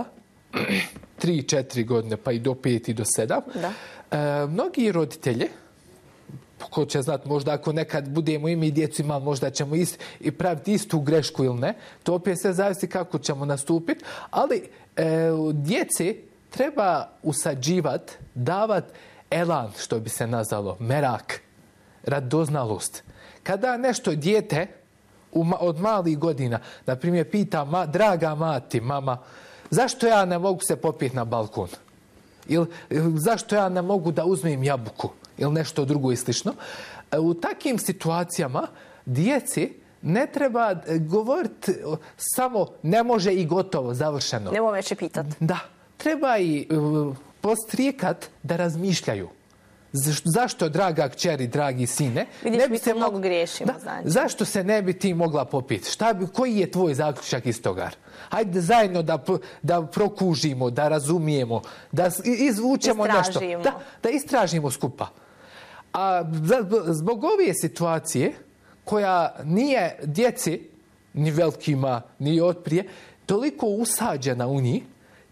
3-4 godine, pa i do 5 i do 7, mnogi roditelji, ko će znati, možda ako nekad budemo i mi djecu imali, možda ćemo i praviti istu grešku ili ne, to opet sve zavisi kako ćemo nastupiti, ali djeci treba usađivati, davati elan, što bi se nazvalo, merak, radoznalost. Kada nešto dijete od malih godina, na primjer, pita, draga mati, mama, zašto ja ne mogu se popiti na balkon? Ili zašto ja ne mogu da uzmem jabuku? Ili nešto drugo i slično. U takvim situacijama djeci ne treba govoriti samo ne može i gotovo, završeno. Nemo već pitati. Da. Treba i postrijekat da razmišljaju. Zašto, draga kćeri, dragi sine? Vidiš, mi to mnogo griješimo. Znači. Zašto se ne bi ti mogla popiti? Koji je tvoj zaključak iz toga? Hajde zajedno da prokužimo, da razumijemo, da izvučemo nešto. Da istražimo skupa. A zbog ove situacije, koja nije djeci, ni velikima, ni otprije, toliko usađena u njih,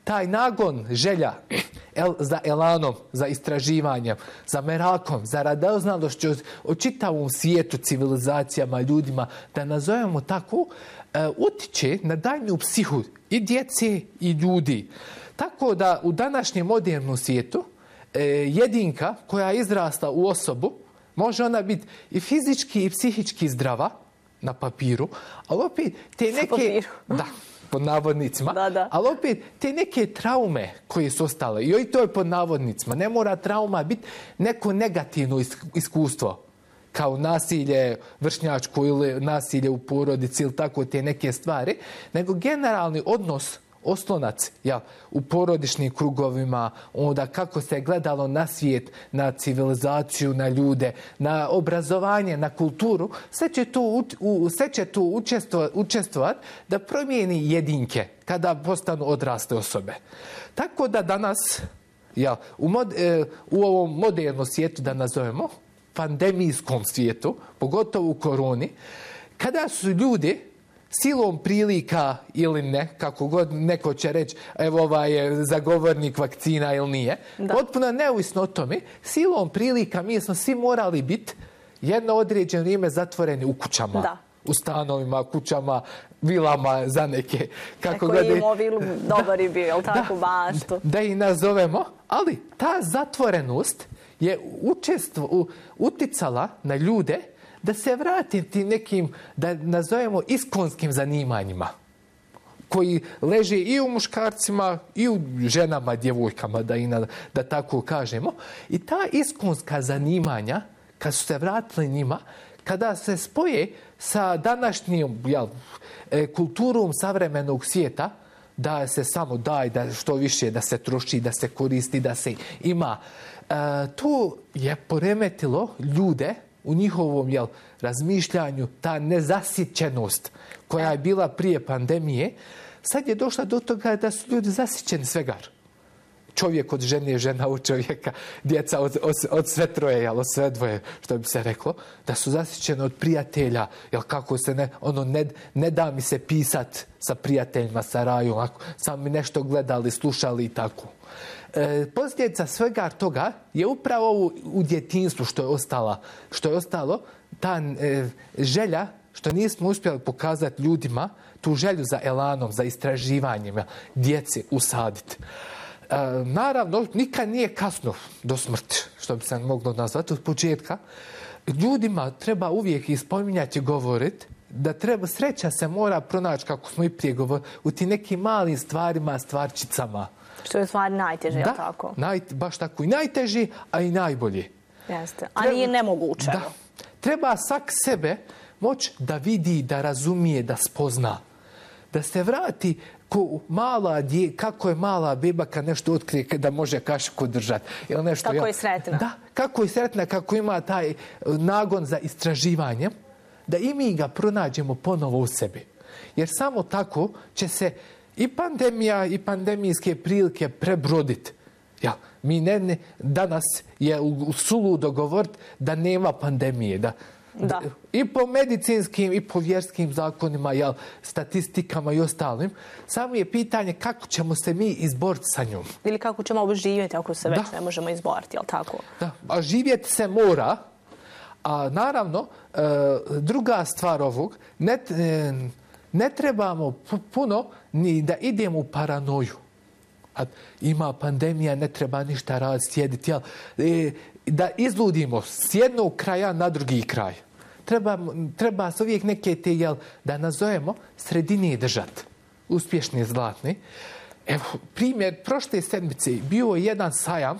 taj nagon želja za elanom, za istraživanjem, za merakom, za radoznalošću o čitavom svijetu, civilizacijama, ljudima, da nazovemo tako, utiče na daljnju psihu i djece i ljudi. Tako da u današnjem modernom svijetu jedinka koja je izrasla u osobu, može ona biti i fizički i psihički zdrava na papiru, ali opet te neke... Da, pod navodnicima. Da. Ali opet te neke traume koje su ostale, i to je pod navodnicima, ne mora trauma biti neko negativno iskustvo, kao nasilje vršnjačko ili nasilje u porodici ili tako te neke stvari, nego generalni odnos, oslonac u porodičnim krugovima, onda kako se gledalo na svijet, na civilizaciju, na ljude, na obrazovanje, na kulturu, sve će tu učestvovati da promijeni jedinke kada postanu odrasle osobe. Tako da danas u ovom modernom svijetu, da nazovemo, pandemijskom svijetu, pogotovo u koroni, kada su ljudi silom prilika ili ne, kako god neko će reći, evo ovaj je zagovornik vakcina ili nije, potpuno neovisno o tome, silom prilika mi smo svi morali biti jedno određeno vrijeme zatvoreni u kućama, u stanovima, kućama, vilama za neke. Kako god imao vilu, dobar je bio, tako baštu. Da ih nazovemo, ali ta zatvorenost je uticala na ljude da se vrati tim nekim, da nazovemo, iskonskim zanimanjima koji leže i u muškarcima i u ženama, djevojkama, da tako kažemo. I ta iskonska zanimanja, kad su se vratili njima, kada se spoje sa današnjom kulturom savremenog svijeta, da se samo daje, da što više da se troši, da se koristi, da se ima, to je poremetilo ljude u njihovom razmišljanju, ta nezasićenost koja je bila prije pandemije, sad je došla do toga da su ljudi zasićeni svega. Čovjek od žene, žena od čovjeka, djeca od sve troje, od sve dvoje, što bi se reklo, da su zasićeni od prijatelja, kako se ne da mi se pisat sa prijateljima, sa rajom, samo mi nešto gledali, slušali i tako. Posljedica svega toga je upravo u djetinjstvu što je ostalo, ta želja što nismo uspjeli pokazati ljudima, tu želju za elanom, za istraživanjem, djeci usaditi. Naravno, nikad nije kasno do smrti, što bi se moglo nazvati od početka. Ljudima treba uvijek ispominjati i govoriti da sreća se mora pronaći, kako smo i prije govorili, u tim nekim malim stvarima, stvarčicama. Što je stvar najteže, je li tako? Baš tako. I najteži, a i najbolji. Jeste. A nije nemoguće. Da. Treba svak sebe moći da vidi, da razumije, da spozna. Da se vrati kako je mala beba kad nešto otkrije, da može kašiku držati. Kako je sretna. Da, kako je sretna, kako ima taj nagon za istraživanje, da i mi ga pronađemo ponovo u sebi. Jer samo tako će se i pandemija i pandemijske prilike prebroditi. Danas je suludo govoriti da nema pandemije. I po medicinskim i po vjerskim zakonima, statistikama i ostalim. Samo je pitanje kako ćemo se mi izboriti sa njom. Ili kako ćemo živjeti ako se već ne možemo izboriti, jel tako? Da, a živjeti se mora. A naravno, druga stvar ovog, ne trebamo puno ni da idemo u paranoju. A ima pandemija, ne treba ništa raditi, sjediti. Da izludimo s jednog kraja na drugi kraj. Treba se uvijek neke te, da nazovemo, sredine držati. Uspješni, zlatni. Evo, primjer, prošle sedmice bio je jedan sajam,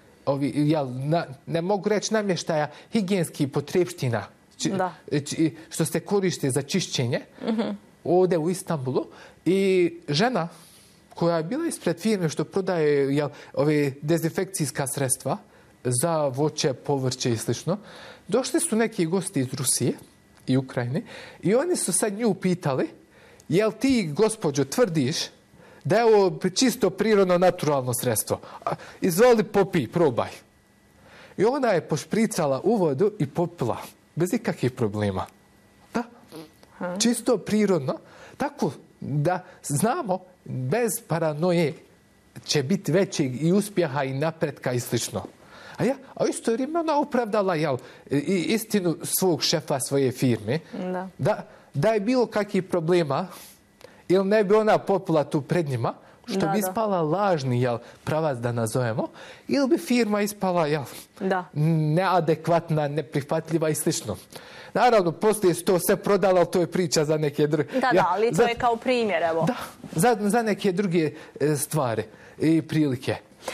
ne mogu reći namještaja, higijenskih potrepština, što se koristi za čišćenje, ovdje u Istanbulu. I žena koja je bila ispred firme što prodaje ove dezinfekcijska sredstva za voće, povrće i slično, došli su neki gosti iz Rusije i Ukrajine i oni su sad nju pitali, jel ti, gospođo, tvrdiš da je ovo čisto prirodno naturalno sredstvo? Izvoli, popij, probaj. I ona je pošpricala u vodu i popila, bez ikakvih problema. Da, čisto prirodno. Tako da znamo, bez paranoje, će biti većeg i uspjeha i napretka i slično. A u isto vrijeme ona opravdala istinu svog šefa svoje firme. Da je bilo kakvih problema ili ne bi ona popula tu pred njima, što bi ispala lažni pravac da nazovemo, ili bi firma ispala neadekvatna, neprihvatljiva i slično. Naravno, poslije se to sve prodalo, ali to je priča za neke druge... ali to je kao primjer, evo. Za neke druge stvari i prilike.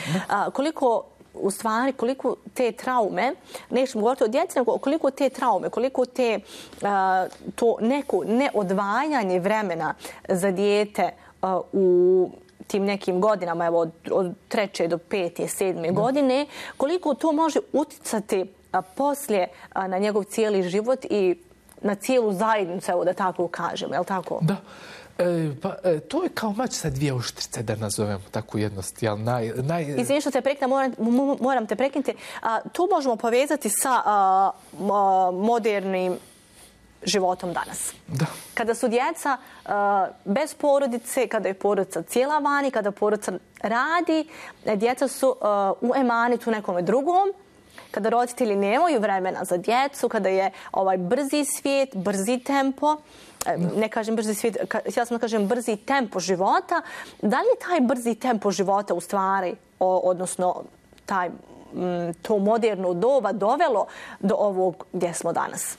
Koliko te traume, nećemo govoriti o djeci, nego koliko te traume, koliko to neko neodvajanje vremena za dijete u tim nekim godinama, evo od 3. do 5. 7. godine, koliko to može uticati poslije na njegov cijeli život i na cijelu zajednicu, evo da tako kažemo, je li tako? Da. To je kao mač sa dvije oštrice, da nazovemo tako jednosti. Izvini što te prekinem, moram te prekinuti. Tu možemo povezati sa modernim životom danas. Da. Kada su djeca bez porodice, kada je porodica cijela vani, kada porodica radi, djeca su u emanitu nekome drugom, kada roditelji nemaju vremena za djecu, kada je ovaj brzi svijet, brzi tempo, ne kažem brzi svijet, htjela sam da kažem brzi tempo života, da li je taj brzi tempo života u stvari, odnosno to moderno doba dovelo do ovog gdje smo danas?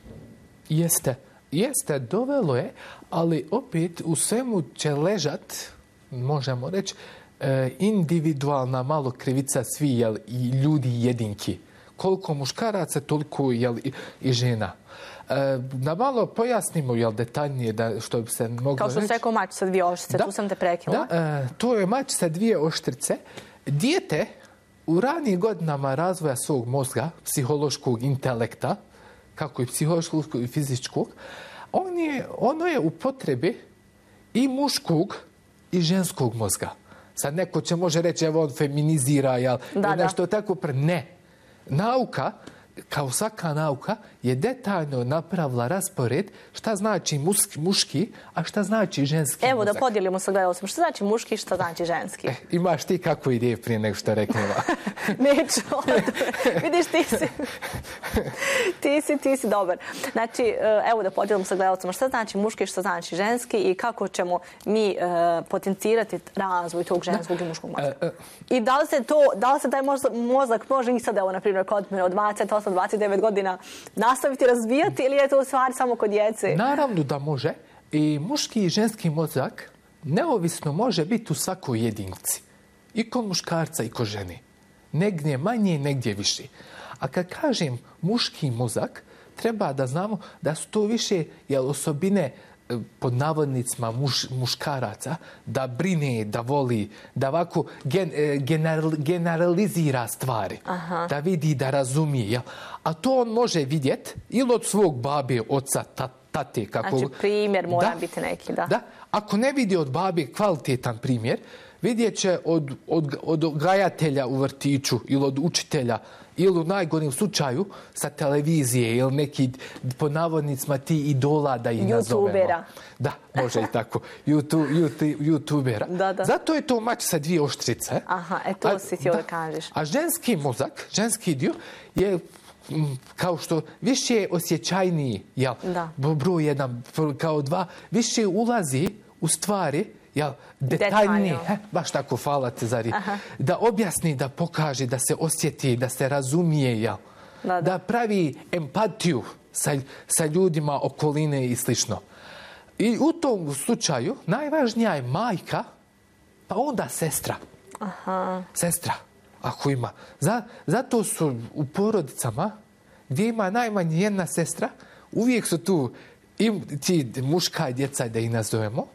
Jeste, dovelo je, ali opet u svemu će ležat, možemo reći, individualna malo krivica svi i ljudi jedinki. Koliko muškaraca, toliko i žena. Da malo pojasnimo detaljnije što bi se moglo reći. Kao što se rekao mač sa dvije oštrice, tu sam te prekinula. To je mač sa dvije oštrice. Dijete u ranijim godinama razvoja svog mozga, psihološkog intelekta, kako i psihološkog i fizičkog, ono je u potrebi i muškog i ženskog mozga. Sad neko će može reći, evo on feminizira, nešto tako. Ne. Nauka, kao svaka nauka, je detaljno napravila raspored šta znači muški, a šta znači ženski Evo mozak. Da podijelimo sa gledalcem. Šta znači muški, šta znači ženski? Imaš ti kakvu ideju prije nego što reknula? Neću. Vidiš, ti si dobar. Znači, evo da podijelimo sa gledalcem. Šta znači muški, šta znači ženski i kako ćemo mi potencirati razvoj tog ženskog i muškog mozga? I da li se taj mozak može i sad, evo, na primjer, kod mene od 28-29 godina nastaviti razvijati ili je to u stvari samo kod djece? Naravno da može. I muški i ženski mozak neovisno može biti u svakoj jedinici. I kod muškarca i kod žene. Negdje manje, negdje više. A kad kažem muški mozak, treba da znamo da su to više osobine pod navodnicima muškaraca, da brine, da voli, da ovako generalizira stvari. Aha. Da vidi, da razumije. A to on može vidjeti ili od svog babe, oca, tate. Znači primjer mora biti neki, da. Ako ne vidi od babe kvalitetan primjer, vidjet će od odgajatelja u vrtiću ili od učitelja ili u najgorem slučaju sa televizije ili neki po navodnicima ti idola da ih nazovemo. YouTubera. Da, može i tako. YouTubera. Da. Zato je to mač sa dvije oštrice. Aha, to si htio da kažeš. A ženski mozak, ženski dio je kao što više osjećajniji, broj jedan, kao dva, više ulazi u stvari, detaljnije, baš tako, hvala te za riječ, da objasni, da pokaže, da se osjeti, da se razumije, da pravi empatiju sa ljudima okoline i slično. I u tom slučaju najvažnija je majka, pa onda sestra. Sestra, ako ima. Zato su u porodicama gdje ima najmanje jedna sestra, uvijek su tu ti muška djeca, da ih nazovemo,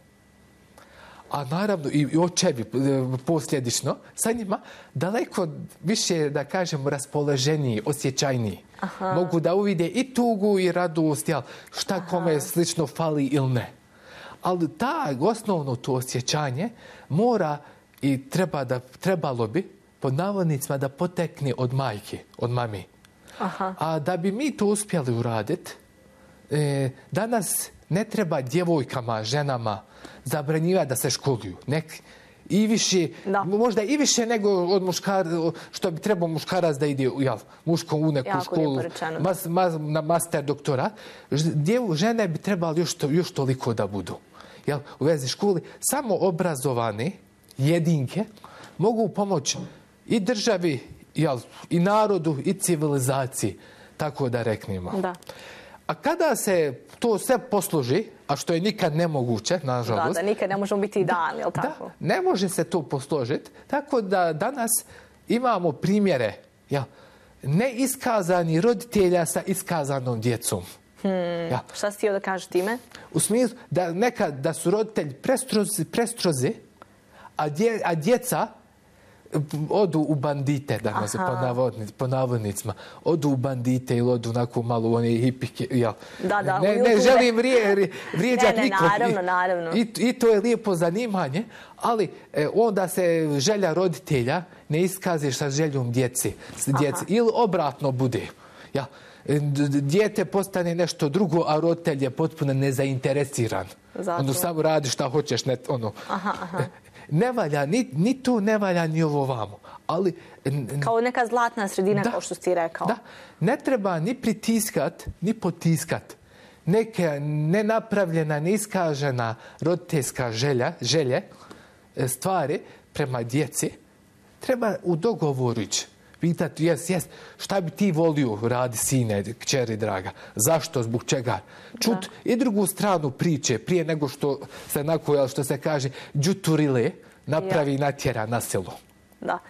a naravno i očevi posljedično sa njima daleko više, da kažemo, raspoloženiji, osjećajniji. Mogu da uvide i tugu i radost, šta kome slično fali ili ne. Ali osnovno to osjećanje mora i trebalo bi pod navodnicima da potekne od majke, od mami. A da bi mi to uspjeli uraditi, danas ne treba djevojkama, ženama zabranjivati da se školuju. i više, možda i više nego od što bi trebao muškarac da ide muškom u neku školu, na master doktorat. Žene bi trebali još toliko da budu. U vezi školi, samo obrazovane jedinke mogu pomoći i državi, i narodu, i civilizaciji, tako da reknemo. Da. A kada se to sve posloži, a što je nikad nemoguće, nažalost... Da, nikad ne možemo biti idealni, jel tako? Da, ne može se to posložiti, tako da danas imamo primjere neiskazani roditelja sa iskazanom djecom. Šta si htio da kažeš time? U smislu da nekad da su roditelji prestrozi, a djeca odu u bandite, danas po navodnicima. Odu u bandite ili odu onako malo u one hipike. Ne želim vrijeđati nikog. Naravno. I to je lijepo zanimanje, ali onda se želja roditelja ne iskaže sa željom djeci. Ili obratno bude. Dijete postane nešto drugo, a roditelj je potpuno nezainteresiran. Ono samo radi šta hoćeš. Ne valja, ni tu ne valja, ni ovo vamo. Ali, kao neka zlatna sredina, kao što si rekao. Da, ne treba ni pritiskat, ni potiskat. Neka nenapravljena, neiskažena roditeljska želje, stvari prema djeci, treba u dogovoru ići. Pitati, šta bi ti volio radi, sine, kćeri draga? Zašto, zbog čega? Čut i drugu stranu priče, prije nego što se što se kaže, džuturile, napravi natjera na selo. Da.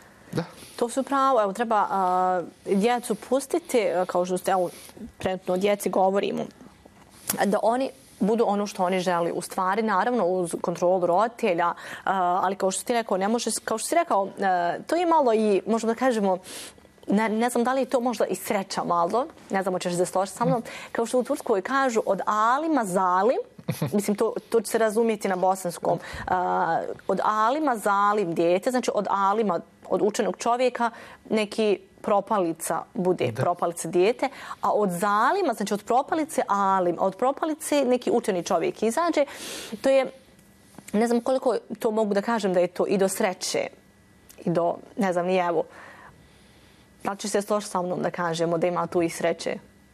To su pravo. Evo, treba djecu pustiti, kao što ste, trenutno o djeci govorimo, da oni budu ono što oni želi. U stvari, naravno, uz kontrolu roditelja, ali kao što ti rekao, ne može, kao što si rekao, to je malo i, možemo da kažemo, ne znam da li je to možda i sreća malo, ne znam, hoćeš da se složiti sa mnom, kao što u Turskoj kažu od alima zalim, mislim, to će se razumjeti na bosanskom, od alima zalim dijete, znači od alima, od učenog čovjeka, neki propalica bude propalica dijete, a od zalima, znači od propalice alim, a od propalice neki učeni čovjek izađe. To je, ne znam koliko to mogu da kažem da je to i do sreće, i do, ne znam, nije evo, da li će se složiti sa mnom da kažemo da ima tu i sreće?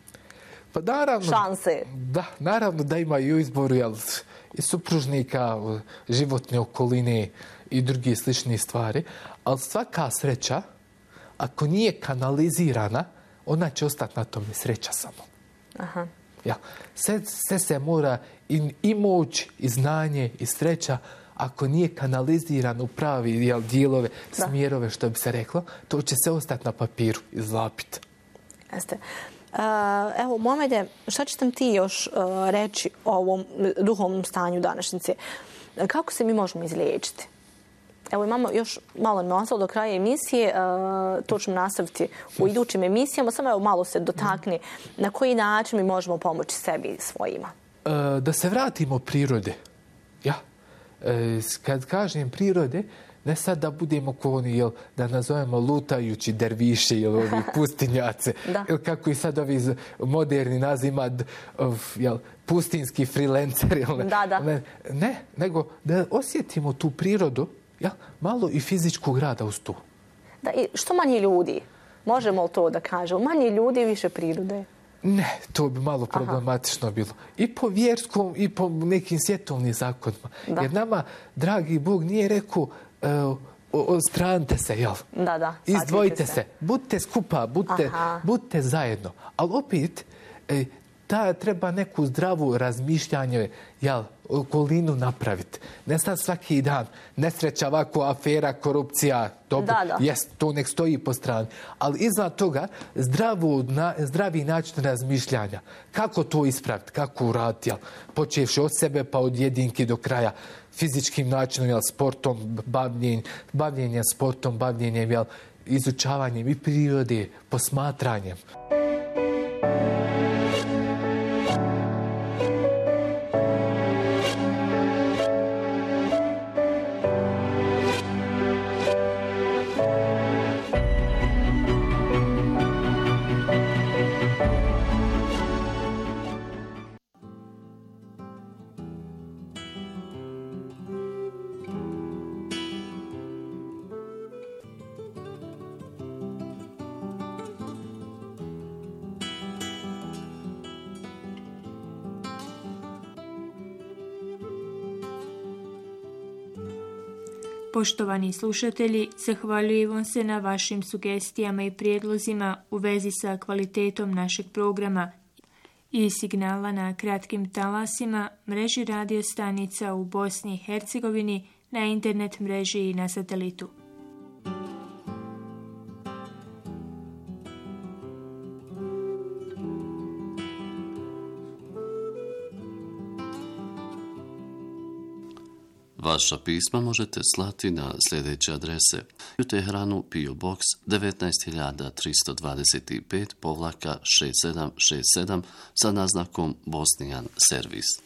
Pa naravno, šanse. Da, naravno da ima i u izboru i supružnika, životne okoline i drugi slični stvari, ali svaka sreća, ako nije kanalizirana, ona će ostati na tome sreća samo. Aha. Sve se mora i moć, i znanje, i sreća, ako nije kanaliziran u pravi dijelove, smjerove, što bi se reklo, to će se ostati na papiru i zlapiti. Jeste. Evo, Mohamede, šta ćete nam ti još reći o ovom duhovnom stanju današnjice? Kako se mi možemo izliječiti? Evo, imamo još malo nam ostalo do kraja emisije, to ćemo nastaviti u idućim emisijama, samo evo malo se dotakni na koji način mi možemo pomoći sebi i svojima. Da se vratimo prirode. Kad kažem prirode, ne sad da budemo ko oni, da nazovemo lutajući derviši ili ovi pustinjace, ili kako i sad ovi moderni nazima, pustinski freelancer. Ne, nego da osjetimo tu prirodu, malo i fizičkog rada uz tu. Da, i što manje ljudi? Možemo li to da kažemo? Manje ljudi, više prirode? Ne, to bi malo problematično bilo. I po vjerskom, i po nekim svjetovnim zakonima. Jer nama, dragi Bog, nije rekao odstranite se, izdvojite se. Budite skupa, budite zajedno. Ali opet, treba neku zdravu razmišljanje, okolinu napraviti. Ne sad svaki dan nesreća, ovako, afera, korupcija, dobro, to nek stoji po strani. Ali iznad toga zdravi način razmišljanja. Kako to ispraviti, kako uraditi, počevši od sebe pa od jedinki do kraja, fizičkim načinom, sportom, bavljenjem sportom, bavljenjem, izučavanjem i prirode, posmatranjem. Poštovani slušatelji, zahvaljujemo se na vašim sugestijama i prijedlozima u vezi sa kvalitetom našeg programa i signala na kratkim talasima, mreži radio stanica u Bosni i Hercegovini, na internet mreži i na satelitu. Vaša pisma možete slati na sljedeće adrese: u Teheranu PO Box 19325-6767 sa naznakom Bosnijan servis.